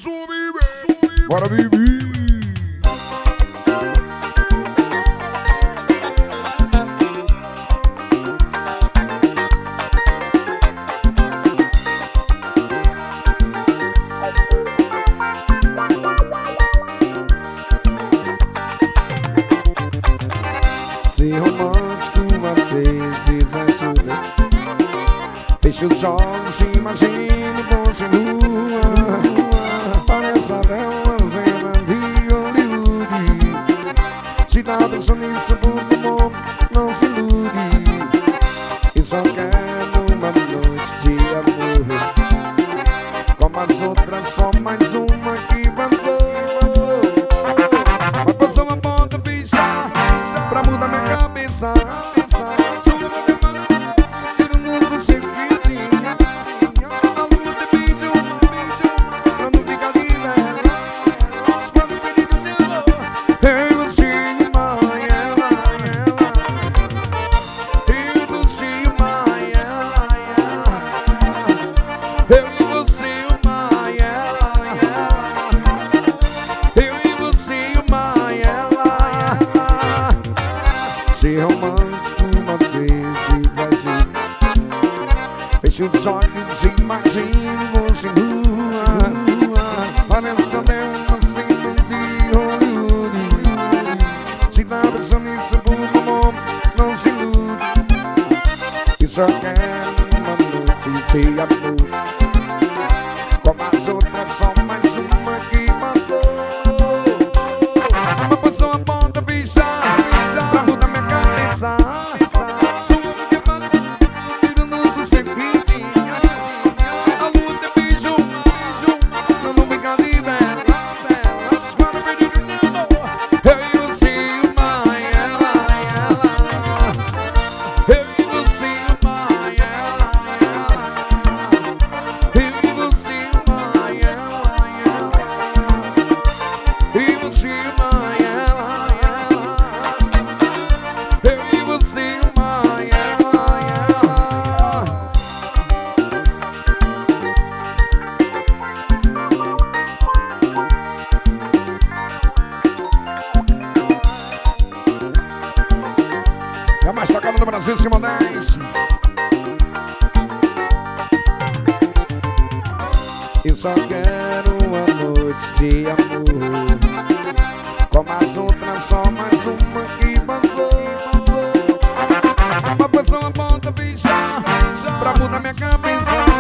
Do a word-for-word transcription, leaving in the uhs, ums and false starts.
Bora, Bibi. Ser romântico às vezes ajuda. Feche os olhos e imagine você nua. Parece até uma cena de Hollywood. Se tá pensando nisso por amor, não se ilude. E só quero uma noite de amor, como as outras, só mais uma que passou. Mas passou uma ponta ficha pra mudar minha cabeça. Só uma demanda, tiro no seguidinho. A lua te pediu, pra não ficar de velho. Quando pedi do seu amor, eu te amei, ela, ela. Eu te amei, ela, ela. Eu e você amei, ela, ela. Eu e você amei, ela, ela. Ser romântico às vezes ajuda. Feche os olhos e imagine você nua. Parece até uma cena de Hollywood. Se tá pensando nisso por amor, não se ilude. E só quero uma noite de amor, como as outras, só mais uma que passou. Mas passou a ponta ficha pra mudar minha cabeça. Sou uma demanda, tiro no seguidinho. A lua te beijou, pra não ficar de velho. Quando perdi do meu amor, eu e você amei, ela, ela. Eu e você amei, ela, ela. Eu e você amei, ela, ela. Eu e você amei, ela, ela. Eu e você amei, ela, ela. É a mais tocada do Brasil, cima dez. Eu só quero uma noite de amor, como as outras, só mais uma que passou. Uma pessoa ponta ficha pra mudar minha cabeça.